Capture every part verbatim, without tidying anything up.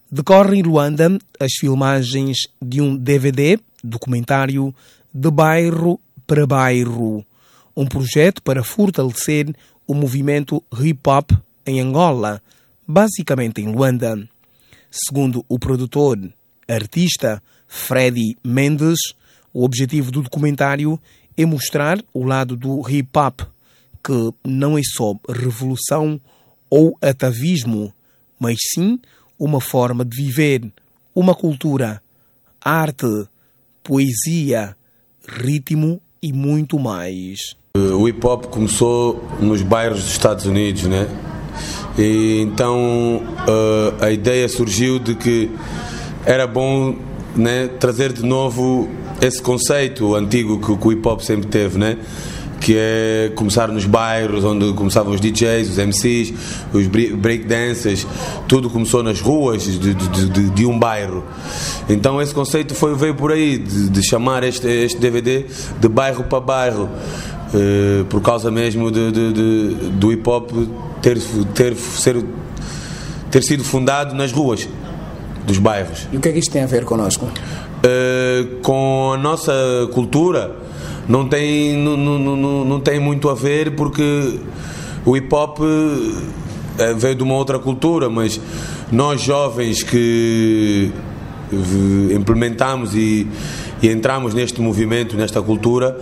Decorrem em Luanda as filmagens de um D V D, documentário De Bairro para Bairro, um projeto para fortalecer o movimento hip-hop em Angola, basicamente em Luanda. Segundo o produtor, artista Freddy Mendes, o objetivo do documentário é mostrar o lado do hip-hop, que não é só revolução ou atavismo, mas sim uma forma de viver, uma cultura, arte, poesia, ritmo e muito mais. O hip-hop começou nos bairros dos Estados Unidos, né? E então uh, a ideia surgiu de que era bom, né, trazer de novo esse conceito antigo que, que o hip-hop sempre teve, né? Que é começar nos bairros onde começavam os D Js, os M Cs, os breakdancers, tudo começou nas ruas de, de, de, de um bairro. Então esse conceito foi, veio por aí, de, de chamar este, este D V D de bairro para bairro, eh, por causa mesmo de, de, de, do hip-hop ter, ter, ser, ter sido fundado nas ruas dos bairros. E o que é que isto tem a ver connosco? Eh, com a nossa cultura. Não tem, não, não, não tem muito a ver, porque o hip-hop veio de uma outra cultura, mas nós jovens que implementamos e, e entramos neste movimento, nesta cultura,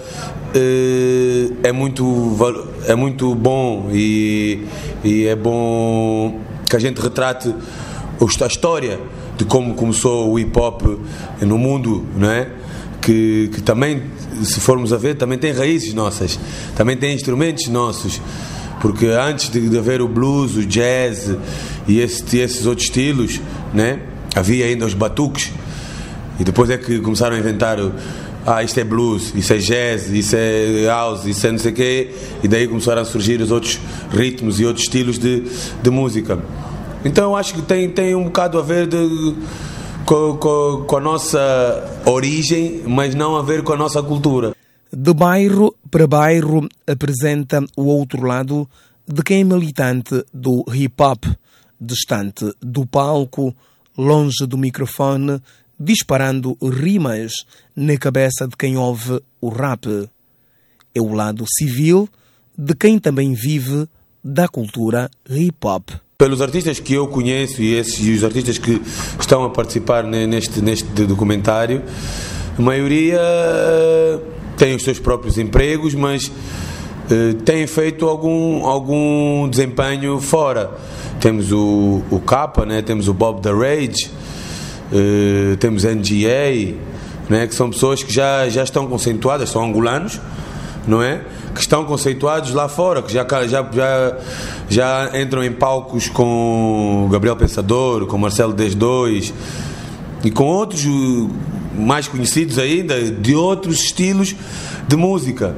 é muito, é muito bom e, e é bom que a gente retrate a história de como começou o hip-hop no mundo, não é? Que, que também, se formos a ver, também tem raízes nossas, também tem instrumentos nossos, porque antes de, de haver o blues, o jazz e esse, esses outros estilos, né, havia ainda os batuques, e depois é que começaram a inventar o, ah, isto é blues, isso é jazz, isso é house, isso é não sei o quê, e daí começaram a surgir os outros ritmos e outros estilos de, de música. Então eu acho que tem, tem um bocado a ver de Com, com, com a nossa origem, mas não a ver com a nossa cultura. De bairro para bairro apresenta o outro lado de quem é militante do hip-hop, distante do palco, longe do microfone, disparando rimas na cabeça de quem ouve o rap. É o lado civil de quem também vive da cultura hip-hop. Pelos artistas que eu conheço e, esses, e os artistas que estão a participar neste, neste documentário, a maioria tem os seus próprios empregos, mas uh, têm feito algum, algum desempenho fora. Temos o, o Kappa, né? Temos o Bob da Rage, uh, temos N G A, né? Que são pessoas que já, já estão conceituadas, são angolanos, não é? Que estão conceituados lá fora, que já, já, já, já entram em palcos com Gabriel Pensador, com Marcelo dez dois e com outros mais conhecidos ainda, de outros estilos de música.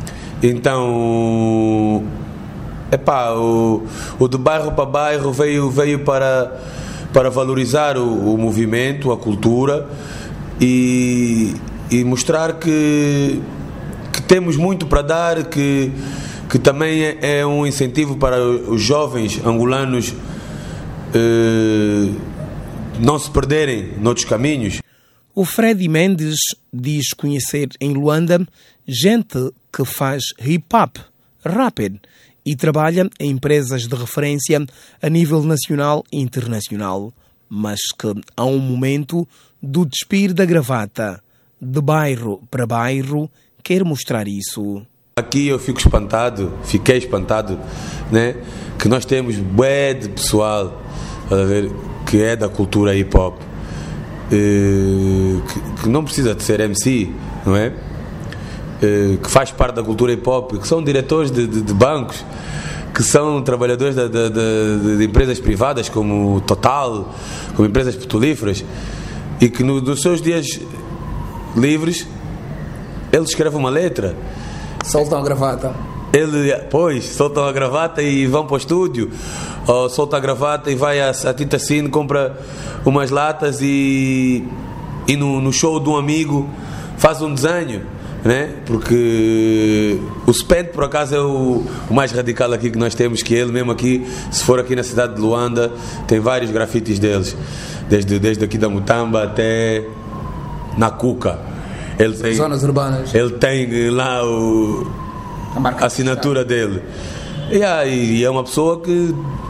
Então, epá, o, o de bairro para bairro veio, veio para, para valorizar o, o movimento, a cultura e, e mostrar que que temos muito para dar, que, que também é, é um incentivo para os jovens angolanos eh, não se perderem noutros caminhos. O Freddy Mendes diz conhecer em Luanda gente que faz hip-hop, rapper, e trabalha em empresas de referência a nível nacional e internacional, mas que há um momento do despir da gravata, de bairro para bairro, quer mostrar isso. Aqui eu fico espantado, fiquei espantado, né? Que nós temos bué de pessoal, a ver, que é da cultura hip hop, eh, que, que não precisa de ser M C, não é? Eh, que faz parte da cultura hip hop, que são diretores de, de, de bancos, que são trabalhadores de, de, de, de empresas privadas como Total, como empresas petrolíferas, e que no, nos seus dias livres ele escreve uma letra, soltam a gravata, ele, pois, soltam a gravata e vão para o estúdio, ou solta a gravata e vai à, à Tinta Cine, compra umas latas e, e no, no show de um amigo faz um desenho, né? Porque o Spent, por acaso, é o, o mais radical aqui que nós temos, que ele mesmo aqui, se for aqui na cidade de Luanda, tem vários grafites deles. desde, desde aqui da Mutamba até na Cuca. Ele tem, zonas urbanas. Ele tem lá o, a, marca a assinatura dele. Yeah, e é uma pessoa que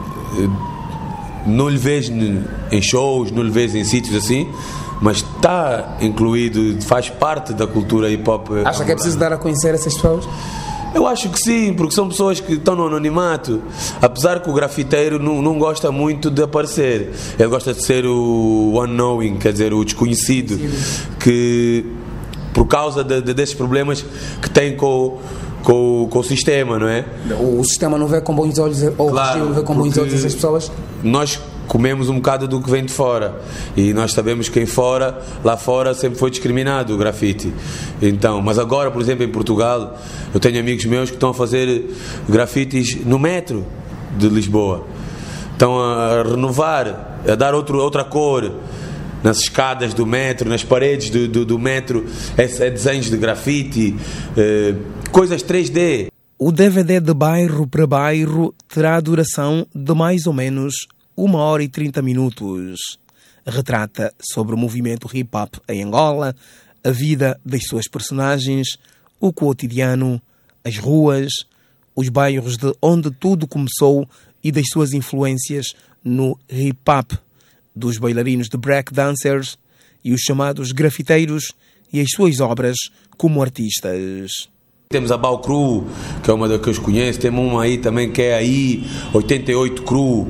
não lhe vês em shows, não lhe vês em sítios assim, mas está incluído, faz parte da cultura hip-hop. Acha que é preciso dar a conhecer essas pessoas? Eu acho que sim, porque são pessoas que estão no anonimato. Apesar que o grafiteiro não, não gosta muito de aparecer. Ele gosta de ser o unknowing, quer dizer, o desconhecido. Que, por causa de, de, desses problemas que tem com, com, com o sistema, não é? O, o sistema não vê com bons olhos, ou claro, o regime não vê com bons olhos essas pessoas? Nós comemos um bocado do que vem de fora e nós sabemos que em fora, lá fora sempre foi discriminado o grafite. Então, mas agora, por exemplo, em Portugal, eu tenho amigos meus que estão a fazer grafites no metro de Lisboa, estão a renovar, a dar outro, outra cor nas escadas do metro, nas paredes do, do, do metro, é, é desenhos de grafite, é, coisas três D. O D V D de Bairro para Bairro terá duração de mais ou menos uma hora e trinta minutos. Retrata sobre o movimento hip-hop em Angola, a vida das suas personagens, o cotidiano, as ruas, os bairros de onde tudo começou e das suas influências no hip-hop, dos bailarinos de break dancers e os chamados grafiteiros e as suas obras como artistas. Temos a Bau Crew, que é uma das que eu conheço, temos uma aí também que é aí oitenta e oito Crew.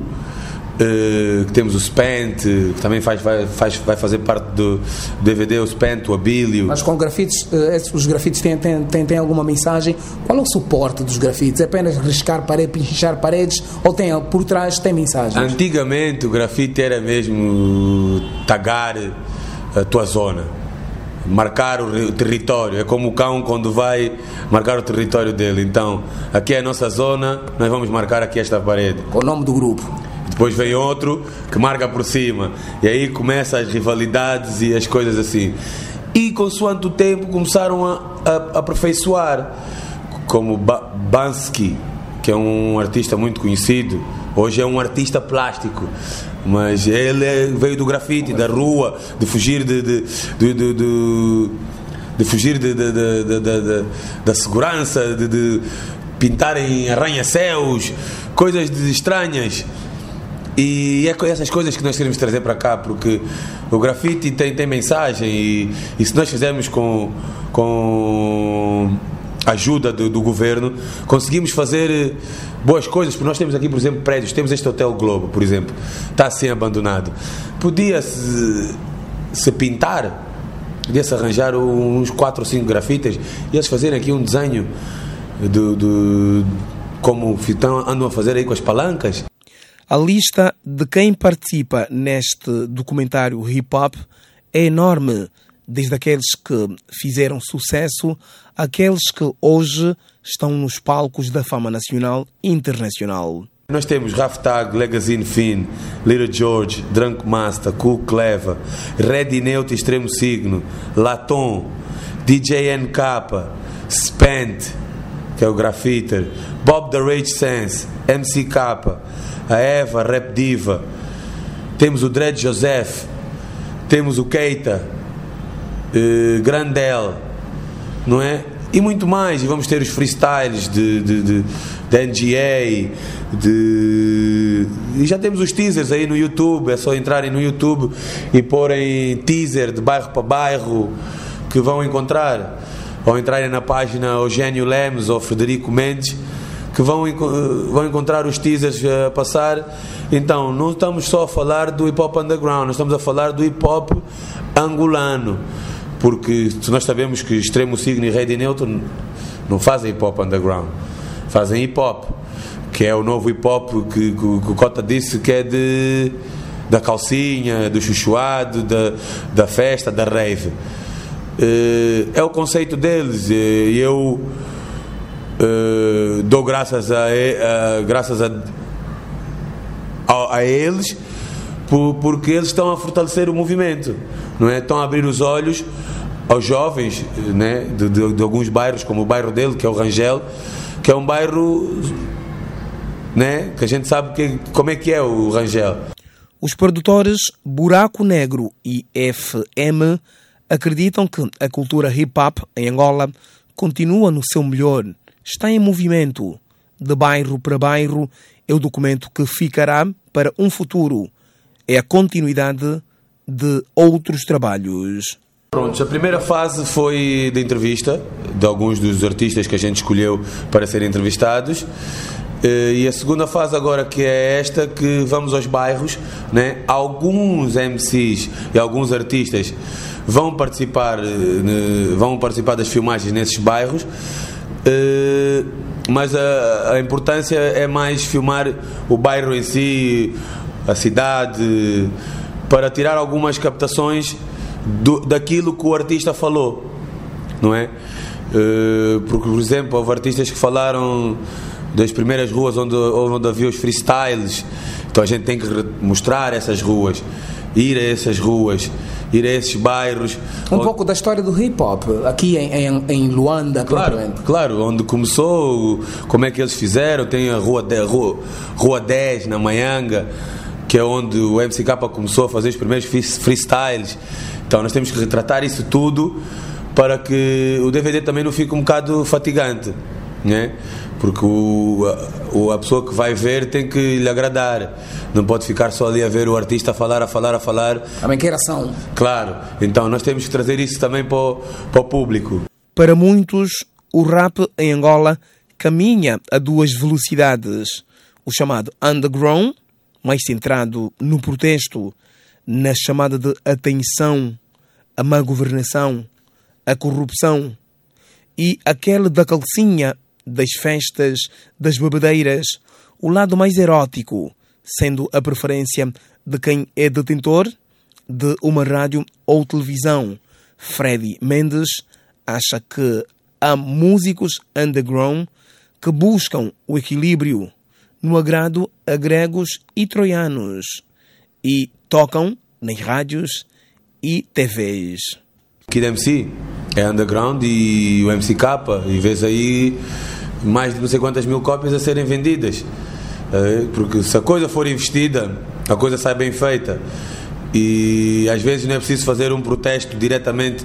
Uh, temos o Spent, que também faz, vai, faz, vai fazer parte do D V D, o Spent, o Abílio. Mas com grafites, uh, os grafites têm, têm, têm, têm alguma mensagem? Qual é o suporte dos grafites? É apenas riscar paredes, pinchar paredes, ou tem, por trás tem mensagens? Antigamente o grafite era mesmo tagar a tua zona, marcar o território. É como o cão quando vai marcar o território dele. Então, aqui é a nossa zona, nós vamos marcar aqui esta parede. Com o nome do grupo. Depois vem outro que marca por cima. E aí começam as rivalidades e as coisas assim. E consoante o tempo começaram a, a, a aperfeiçoar. Como ba- Bansky, que é um artista muito conhecido. Hoje é um artista plástico. Mas ele é, veio do grafite, da rua, de fugir de... de, de, de, de, de fugir de, de, de, de, de, de, da segurança, de, de pintar em arranha-céus, coisas de, estranhas. E é essas coisas que nós queremos trazer para cá, porque o grafite tem, tem mensagem e, e se nós fizermos com, com a ajuda do, do governo, conseguimos fazer boas coisas, porque nós temos aqui, por exemplo, prédios, temos este Hotel Globo, por exemplo, está assim abandonado. Podia-se se pintar, podia-se arranjar uns quatro ou cinco grafites e eles fazerem aqui um desenho do, do, como andam a fazer aí com as palancas. A lista de quem participa neste documentário hip-hop é enorme, desde aqueles que fizeram sucesso àqueles que hoje estão nos palcos da fama nacional e internacional. Nós temos Raftag, Legazine Fin, Little George, Drunk Master, Cool Clever, Red Neut Extremo Signo, Laton, D J N K, Spent, que é o grafiter, Bob the Rage Sense, M C K, a Eva, Rap Diva, temos o Dread Joseph, temos o Keita, uh, Grandel, não é? E muito mais, e vamos ter os freestyles de, de, de, de N G A, de... e já temos os teasers aí no YouTube, é só entrarem no YouTube e porem teaser de bairro para bairro que vão encontrar, ou entrarem na página Eugênio Lemos ou Frederico Mendes, que vão, vão encontrar os teasers a passar. Então, não estamos só a falar do hip-hop underground, nós estamos a falar do hip-hop angolano, porque nós sabemos que Extremo Signo e Red Neutro não fazem hip-hop underground, fazem hip-hop, que é o novo hip-hop que, que, que o Cota disse que é de, da calcinha, do chuchuado, da, da festa, da rave. É o conceito deles, e eu Uh, dou graças a, a, graças a, a, a eles por, porque eles estão a fortalecer o movimento, não é? Estão a abrir os olhos aos jovens, né? de, de, de alguns bairros, como o bairro dele, que é o Rangel, que é um bairro, né? Que a gente sabe que, como é que é o Rangel. Os produtores Buraco Negro e F M acreditam que a cultura hip-hop em Angola continua no seu melhor, está em movimento. De bairro para bairro é o documento que ficará para um futuro. É a continuidade de outros trabalhos. Pronto, a primeira fase foi de entrevista de alguns dos artistas que a gente escolheu para serem entrevistados. E a segunda fase agora, que é esta, que vamos aos bairros, né? Alguns M Cs e alguns artistas vão participar, vão participar das filmagens nesses bairros, mas a, a importância é mais filmar o bairro em si, a cidade, para tirar algumas captações do, daquilo que o artista falou, não é? Porque, por exemplo, houve artistas que falaram das primeiras ruas onde, onde havia os freestyles, então a gente tem que mostrar essas ruas, ir a essas ruas, ir a esses bairros. Um onde... pouco da história do hip-hop, aqui em, em, em Luanda, claro, claro, onde começou, como é que eles fizeram. Tem a Rua dez, Rua, Rua dez na Manhanga, que é onde o M C K começou a fazer os primeiros freestyles. Então nós temos que retratar isso tudo para que o D V D também não fique um bocado fatigante, né? Porque o, a, a pessoa que vai ver tem que lhe agradar, não pode ficar só ali a ver o artista a falar, a falar, a falar. Também quer ação. Claro, então nós temos que trazer isso também para o, para o público. Para muitos, o rap em Angola caminha a duas velocidades. O chamado underground, mais centrado no protesto, na chamada de atenção, a má governação, a corrupção, e aquele da calcinha, das festas, das bebedeiras, o lado mais erótico, sendo a preferência de quem é detentor de uma rádio ou televisão. Freddy Mendes acha que há músicos underground que buscam o equilíbrio no agrado a gregos e troianos e tocam nas rádios e T Vs. Kid M C é underground e o M C K, e vês aí mais de não sei quantas mil cópias a serem vendidas, porque se a coisa for investida, a coisa sai bem feita, e às vezes não é preciso fazer um protesto diretamente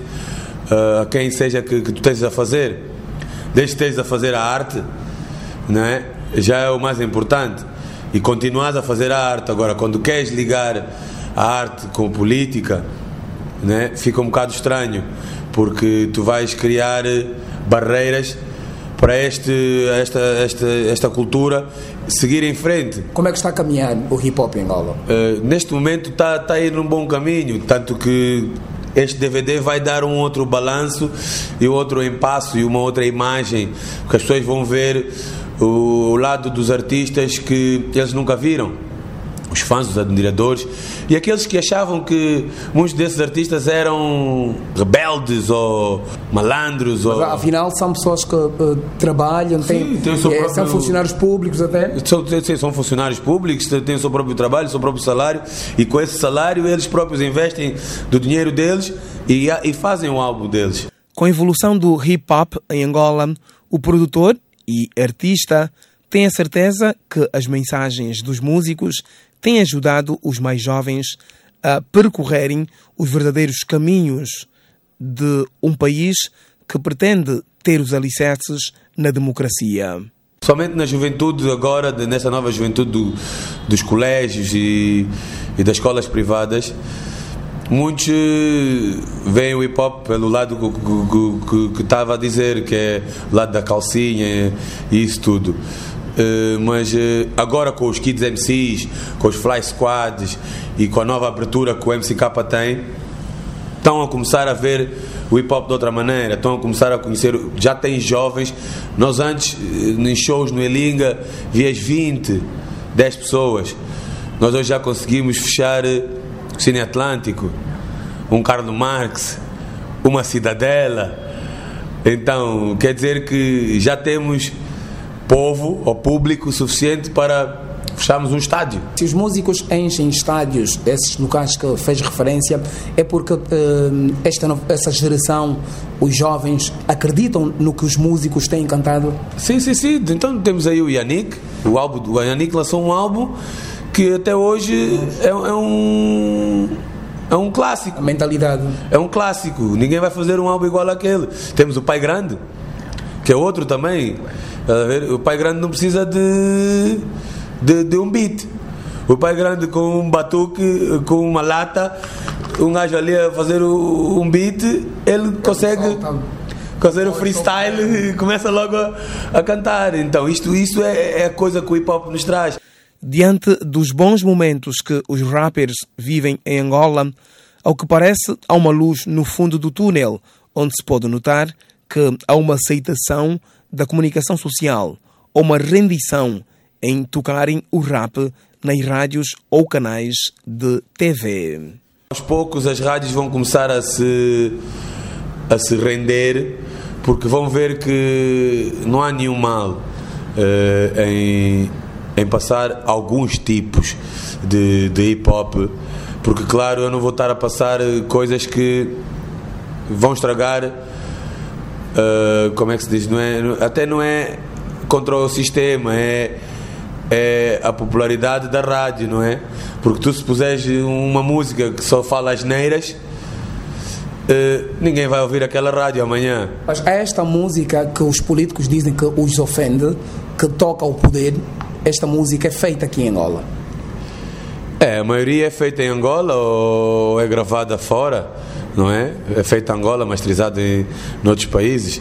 a quem seja que, que tu estejas a fazer, desde que estejas a fazer a arte, não é? Já é o mais importante, e continuas a fazer a arte. Agora, quando queres ligar a arte com política, né, fica um bocado estranho, porque tu vais criar barreiras para este, esta, esta, esta cultura seguir em frente. Como é que está a caminhar o hip-hop em Angola? Uh, neste momento está, está a ir num bom caminho, tanto que este D V D vai dar um outro balanço e outro empasso e uma outra imagem, que as pessoas vão ver o, o lado dos artistas que eles nunca viram. Os fãs, os admiradores e aqueles que achavam que muitos desses artistas eram rebeldes ou malandros. Mas, ou... afinal são pessoas que uh, trabalham, têm, sim, têm o seu é, próprio... são funcionários públicos até. São, são funcionários públicos, têm o seu próprio trabalho, o seu próprio salário, e com esse salário eles próprios investem do dinheiro deles e, e fazem o álbum deles. Com a evolução do hip-hop em Angola, o produtor e artista tem a certeza que as mensagens dos músicos têm ajudado os mais jovens a percorrerem os verdadeiros caminhos de um país que pretende ter os alicerces na democracia. Somente na juventude agora, nessa nova juventude do, dos colégios e, e das escolas privadas, muitos veem o hip-hop pelo lado que, que, que estava a dizer, que é o lado da calcinha e isso tudo. Uh, mas uh, agora com os Kids M Cs, com os Fly Squads e com a nova abertura que o M C K tem, estão a começar a ver o hip hop de outra maneira, estão a começar a conhecer. Já tem jovens. Nós antes, em shows no Elinga, vias vinte, dez pessoas. Nós hoje já conseguimos fechar o Cine Atlântico, um Karl Marx, uma Cidadela. Então quer dizer que já temos povo ou público suficiente para fecharmos um estádio. Se os músicos enchem estádios, esses locais que fez referência, é porque uh, esta, essa geração, os jovens, acreditam no que os músicos têm cantado? Sim, sim, sim. Então temos aí o Yannick, o álbum, o Yannick lançou um álbum que até hoje é, é um é um clássico. A mentalidade. É um clássico. Ninguém vai fazer um álbum igual àquele. Temos o Pai Grande, que é outro também. O Pai Grande não precisa de, de, de um beat. O Pai Grande com um batuque, com uma lata, um gajo ali a fazer um beat, ele consegue fazer o freestyle e começa logo a, a cantar. Então isto, isto é, é a coisa que o hip hop nos traz. Diante dos bons momentos que os rappers vivem em Angola, ao que parece, há uma luz no fundo do túnel, onde se pode notar que há uma aceitação da comunicação social ou uma rendição em tocarem o rap nas rádios ou canais de T V. Aos poucos as rádios vão começar a se, a se render, porque vão ver que não há nenhum mal uh, em... em passar alguns tipos de, de hip-hop, porque claro, eu não vou estar a passar coisas que vão estragar, uh, como é que se diz, não é, até não é contra o sistema, é, é a popularidade da rádio, não é? Porque tu, se puseres uma música que só fala asneiras, uh, ninguém vai ouvir aquela rádio amanhã. Mas é esta música que os políticos dizem que os ofende, que toca ao poder. Esta música é feita aqui em Angola? É, a maioria é feita em Angola ou é gravada fora, não é? É feita em Angola, masterizada em, em outros países.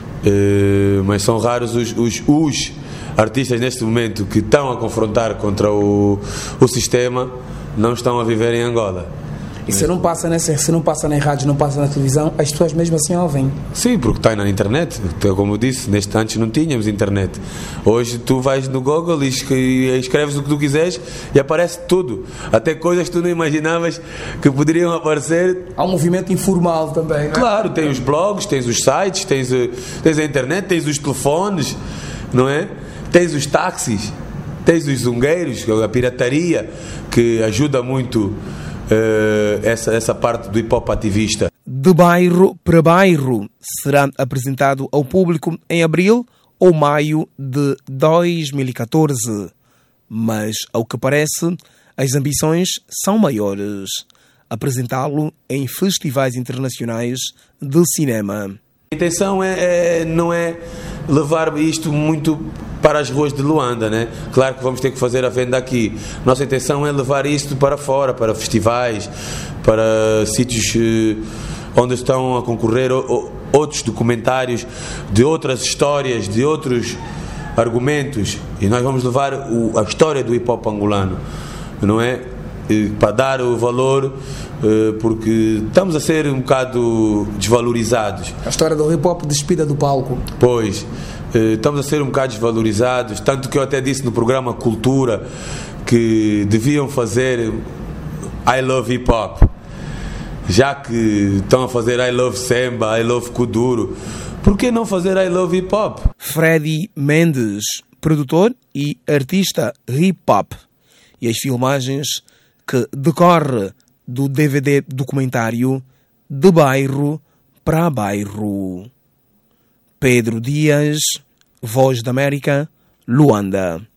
Uh, mas são raros os, os, os artistas neste momento que estão a confrontar contra o, o sistema, não estão a viver em Angola. E se não passa nessa, se não passa na rádio, não passa na televisão, as pessoas mesmo assim ouvem? Sim, porque está na internet. Como eu disse, neste antes não tínhamos internet. Hoje tu vais no Google e escreves o que tu quiseres e aparece tudo. Até coisas que tu não imaginavas que poderiam aparecer. Há um movimento informal também, não é? Claro, tem os blogs, tens os sites, tens, tens a internet, tens os telefones, não é? Tens os táxis, tens os zungueiros, a pirataria, que ajuda muito. Uh, essa, essa parte do hip-hop ativista. De Bairro para Bairro será apresentado ao público em abril ou maio de dois mil e catorze. Mas, ao que parece, as ambições são maiores. Apresentá-lo em festivais internacionais de cinema. A intenção é, é, não é levar isto muito para as ruas de Luanda, né? Claro que vamos ter que fazer a venda aqui. Nossa intenção é levar isto para fora, para festivais, para sítios eh, onde estão a concorrer o, o, outros documentários de outras histórias, de outros argumentos. E nós vamos levar o, a história do hip-hop angolano, não é? E, para dar o valor, eh, porque estamos a ser um bocado desvalorizados. A história do hip-hop despida do palco. Pois. Estamos a ser um bocado desvalorizados, tanto que eu até disse no programa Cultura que deviam fazer I Love Hip Hop, já que estão a fazer I Love Samba, I Love Kuduro, por que não fazer I Love Hip Hop? Freddy Mendes, produtor e artista hip hop, e as filmagens que decorre do D V D documentário De Bairro para Bairro. Pedro Dias, Voz da América, Luanda.